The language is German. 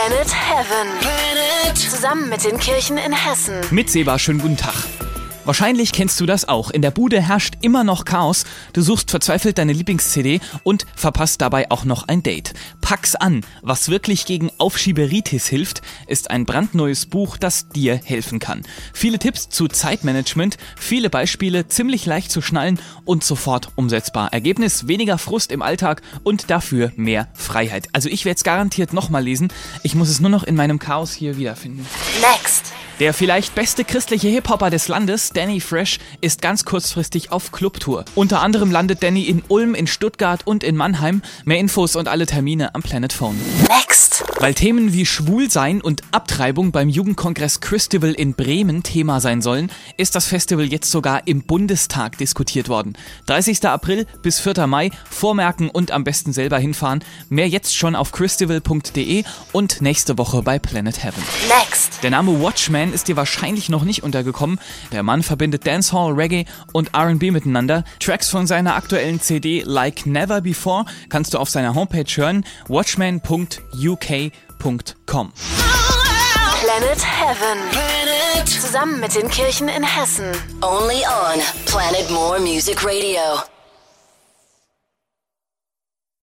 Planet Heaven. Zusammen mit den Kirchen in Hessen. Mit Seba, schönen guten Tag. Wahrscheinlich kennst du das auch. In der Bude herrscht immer noch Chaos. Du suchst verzweifelt deine Lieblings-CD und verpasst dabei auch noch ein Date. Pack's an. Was wirklich gegen Aufschieberitis hilft, ist ein brandneues Buch, das dir helfen kann. Viele Tipps zu Zeitmanagement, viele Beispiele, ziemlich leicht zu schnallen und sofort umsetzbar. Ergebnis: weniger Frust im Alltag und dafür mehr Freiheit. Also ich werde es garantiert nochmal lesen. Ich muss es nur noch in meinem Chaos hier wiederfinden. Next. Der vielleicht beste christliche Hip-Hopper des Landes, Danny Fresh, ist ganz kurzfristig auf Clubtour. Unter anderem landet Danny in Ulm, in Stuttgart und in Mannheim. Mehr Infos und alle Termine am Planet Phone. Next. Weil Themen wie Schwulsein und Abtreibung beim Jugendkongress Christival in Bremen Thema sein sollen, ist das Festival jetzt sogar im Bundestag diskutiert worden. 30. April bis 4. Mai, vormerken und am besten selber hinfahren. Mehr jetzt schon auf christival.de und nächste Woche bei Planet Heaven. Next. Der Name Watchman ist dir wahrscheinlich noch nicht untergekommen. Der Mann verbindet Dancehall, Reggae und R&B miteinander. Tracks von seiner aktuellen CD Like Never Before kannst du auf seiner Homepage hören, watchman.uk.com. Planet Heaven. Zusammen mit den Kirchen in Hessen. Only on Planet More Music Radio.